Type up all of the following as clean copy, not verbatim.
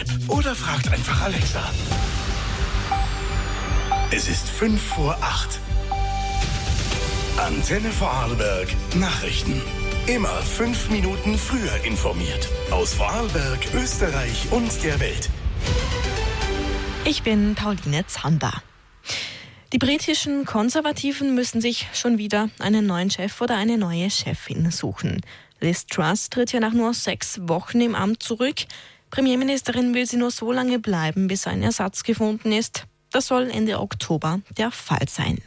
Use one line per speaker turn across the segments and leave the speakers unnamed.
oder fragt einfach Alexa. Es ist 7:55. Antenne Vorarlberg Nachrichten. Immer 5 Minuten früher informiert. Aus Vorarlberg, Österreich und der Welt.
Ich bin Pauline Zander. Die britischen Konservativen müssen sich schon wieder einen neuen Chef oder eine neue Chefin suchen. Liz Truss tritt ja nach nur 6 Wochen im Amt zurück. Premierministerin will sie nur so lange bleiben, bis ein Ersatz gefunden ist. Das soll Ende Oktober der Fall sein.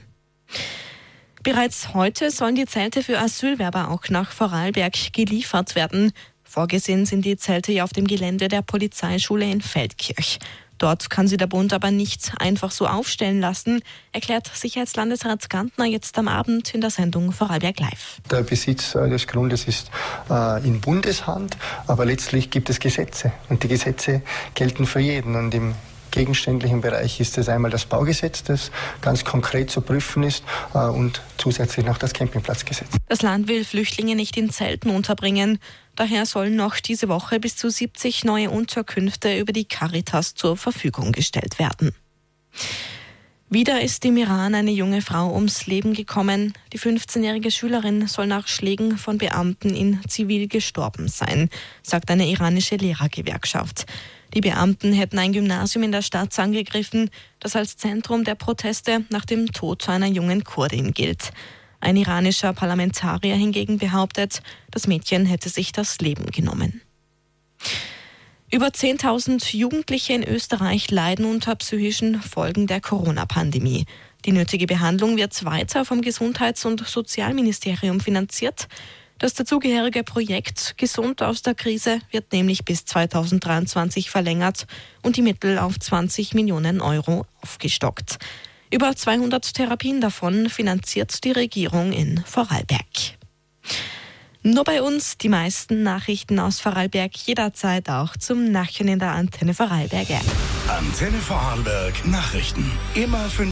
Bereits heute sollen die Zelte für Asylwerber auch nach Vorarlberg geliefert werden. Vorgesehen sind die Zelte ja auf dem Gelände der Polizeischule in Feldkirch. Dort kann sie der Bund aber nicht einfach so aufstellen lassen, erklärt Sicherheitslandesrat Gantner jetzt am Abend in der Sendung Vorarlberg Live.
Der Besitz des Grundes ist in Bundeshand, aber letztlich gibt es Gesetze und die Gesetze gelten für jeden. Und im gegenständlichen Bereich ist es einmal das Baugesetz, das ganz konkret zu prüfen ist, und zusätzlich noch das Campingplatzgesetz.
Das Land will Flüchtlinge nicht in Zelten unterbringen. Daher sollen noch diese Woche bis zu 70 neue Unterkünfte über die Caritas zur Verfügung gestellt werden. Wieder ist im Iran eine junge Frau ums Leben gekommen. Die 15-jährige Schülerin soll nach Schlägen von Beamten in Zivil gestorben sein, sagt eine iranische Lehrergewerkschaft. Die Beamten hätten ein Gymnasium in der Stadt angegriffen, das als Zentrum der Proteste nach dem Tod einer jungen Kurdin gilt. Ein iranischer Parlamentarier hingegen behauptet, das Mädchen hätte sich das Leben genommen. Über 10.000 Jugendliche in Österreich leiden unter psychischen Folgen der Corona-Pandemie. Die nötige Behandlung wird weiter vom Gesundheits- und Sozialministerium finanziert. Das dazugehörige Projekt Gesund aus der Krise wird nämlich bis 2023 verlängert und die Mittel auf 20 Millionen Euro aufgestockt. Über 200 Therapien davon finanziert die Regierung in Vorarlberg. Nur bei uns die meisten Nachrichten aus Vorarlberg jederzeit auch zum Nachhören in der Antenne Vorarlberg.
Antenne Vorarlberg Nachrichten. Immer 5